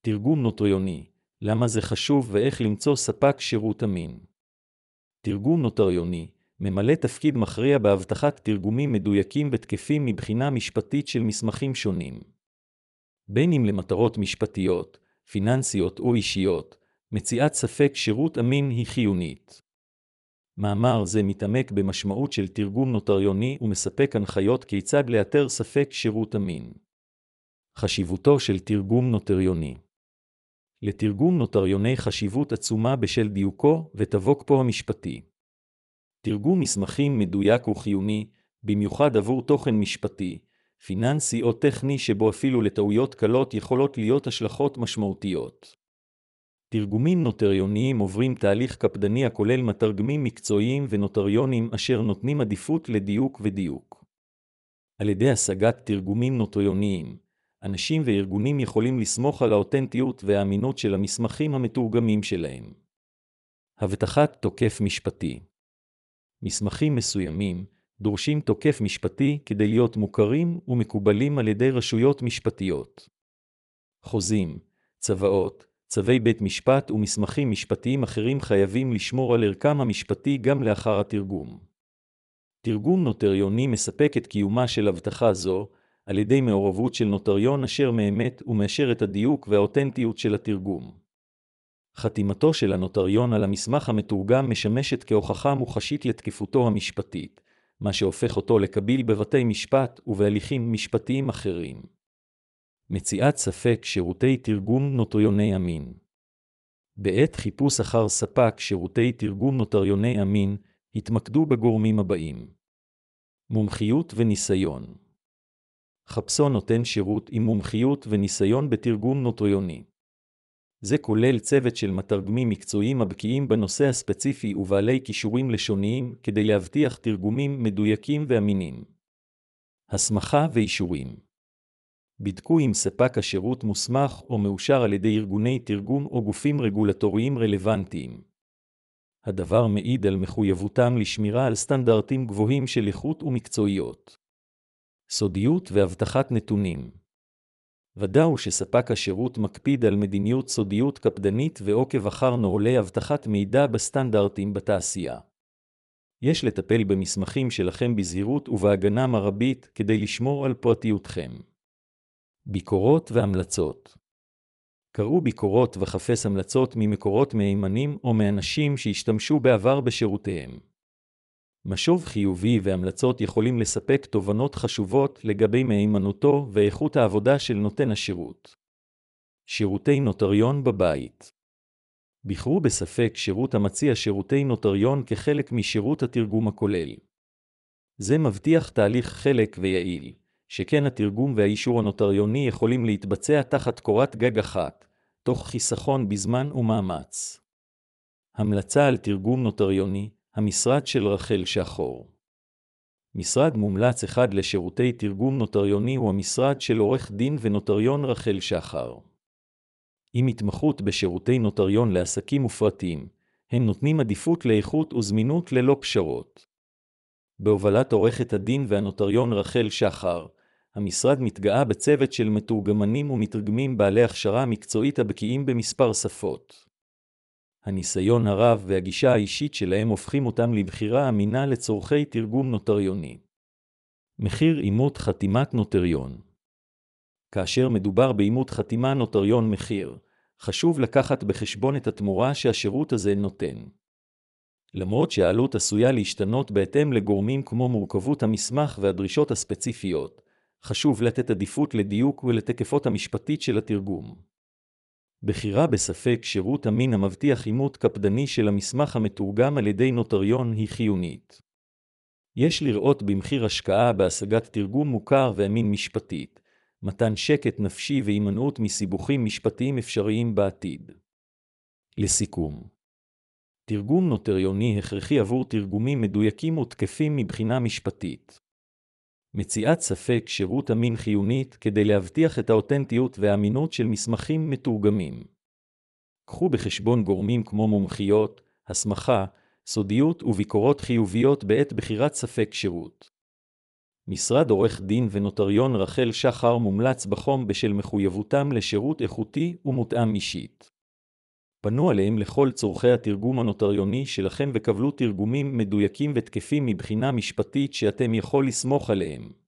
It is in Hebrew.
תרגום נוטריוני, למה זה חשוב ואיך למצוא ספק שירות אמין. תרגום נוטריוני ממלא תפקיד מכריע בהבטחת תרגומים מדויקים ותקפים מבחינה משפטית של מסמכים שונים. בין אם למטרות משפטיות, פיננסיות או אישיות, מציאת ספק שירות אמין היא חיונית. מאמר זה מתעמק במשמעות של תרגום נוטריוני ומספק הנחיות כיצד לאתר ספק שירות אמין. חשיבותו של תרגום נוטריוני. לתרגום נוטריוני חשיבות עצומה בשל דיוקו ותבוקו המשפטי. תרגום מסמכים מדויק וחיוני, במיוחד עבור תוכן משפטי, פיננסי או טכני שבו אפילו לטעויות קלות יכולות להיות השלכות משמעותיות. תרגומים נוטריוניים עוברים תהליך קפדני הכולל מתרגמים מקצועיים ונוטריונים אשר נותנים עדיפות לדיוק ודיוק. על ידי השגת תרגומים נוטריוניים, אנשים וארגונים יכולים לסמוך על האותנטיות והאמינות של המסמכים המתורגמים שלהם. הבטחת תוקף משפטי. מסמכים מסוימים דורשים תוקף משפטי כדי להיות מוכרים ומקובלים על ידי רשויות משפטיות. חוזים, צוואות, צווי בית משפט ומסמכים משפטיים אחרים חייבים לשמור על ערכם המשפטי גם לאחר התרגום. תרגום נוטריוני מספק את קיומה של הבטחה זו על ידי מעורבות של נוטריון אשר מאמת ומאשר את הדיוק והאותנטיות של התרגום. חתימתו של הנוטריון על המסמך המתורגם משמשת כהוכחה מוחשית לתקפותו המשפטית, מה שהופך אותו לקביל בבתי משפט ובהליכים משפטיים אחרים. מציאת ספק שירותי תרגום נוטריוני אמין. בעת חיפוש אחר ספק שירותי תרגום נוטריוני אמין, התמקדו בגורמים הבאים. מומחיות וניסיון. חפשו נותן שירות עם מומחיות וניסיון בתרגום נוטריוני. זה כולל צוות של מתרגמים מקצועיים הבקיאים בנושא הספציפי ובעלי כישורים לשוניים כדי להבטיח תרגומים מדויקים ואמינים. הסמכה ואישורים. בדקו אם ספק השירות מוסמך או מאושר על ידי ארגוני תרגום או גופים רגולטוריים רלוונטיים. הדבר מעיד על מחויבותם לשמירה על סטנדרטים גבוהים של איכות ומקצועיות. סודיות והבטחת נתונים. ודאו שספק השירות מקפיד על מדיניות סודיות קפדנית ועוקב אחר נוהלי הבטחת מידע בסטנדרטים בתעשייה. יש לטפל במסמכים שלכם בזהירות ובהגנה מרבית כדי לשמור על פרטיותכם. ביקורות והמלצות. קראו ביקורות וחפש המלצות ממקורות מהימנים או מאנשים שהשתמשו בעבר בשירותיהם. משוב חיובי והמלצות יכולים לספק תובנות חשובות לגבי מהימנותו ואיכות העבודה של נותן השירות. שירותי נוטריון בבית. בחרו בספק שירות המציע שירותי נוטריון כחלק משירות התרגום הכולל. זה מבטיח תהליך חלק ויעיל, שכן התרגום והאישור הנוטריוני יכולים להתבצע תחת קורת גג אחת, תוך חיסכון בזמן ומאמץ. המלצה על תרגום נוטריוני, המשרד של רחל שחור. משרד מומלץ אחד לשירותי תרגום נוטריוני הוא המשרד של עורך דין ונוטריון רחל שחר. עם התמחות בשירותי נוטריון לעסקים ופרטיים, הם נותנים עדיפות לאיכות וזמינות ללא פשרות. בהובלת עורכת הדין והנוטריון רחל שחר, המשרד מתגאה בצוות של מתורגמנים ומתרגמים בעלי הכשרה מקצועית הבקיאים במספר שפות. הניסיון הרב והגישה האישית שלהם הופכים אותם לבחירה אמינה לצורכי תרגום נוטריוני. מחיר אימות חתימת נוטריון. כאשר מדובר באימות חתימה נוטריון מחיר, חשוב לקחת בחשבון את התמורה שהשירות הזה נותן. למרות שהעלות עשויה להשתנות בהתאם לגורמים כמו מורכבות המסמך והדרישות הספציפיות, חשוב לתת עדיפות לדיוק ולתקפות המשפטית של התרגום. בחירה בספק שירות אמין המבטיח אימות קפדני של המסמך המתורגם על ידי נוטריון היא חיונית. יש לראות במחיר השקעה בהשגת תרגום מוכר ואמין משפטית, מתן שקט נפשי והימנעות מסיבוכים משפטיים אפשריים בעתיד. לסיכום, תרגום נוטריוני הכרחי עבור תרגומים מדויקים ותקפים מבחינה משפטית. מציאת ספק שירות אמין חיונית כדי להבטיח את האותנטיות והאמינות של מסמכים מתורגמים. קחו בחשבון גורמים כמו מומחיות, הסמכה, סודיות וביקורות חיוביות בעת בחירת ספק שירות. משרד עורך דין ונוטריון רחל שחר מומלץ בחום בשל מחויבותם לשירות איכותי ומותאם אישית. פנו עליהם לכל צורכי התרגום הנוטריוני שלכם וקבלו תרגומים מדויקים ותקפים מבחינה משפטית שאתם יכול לסמוך עליהם.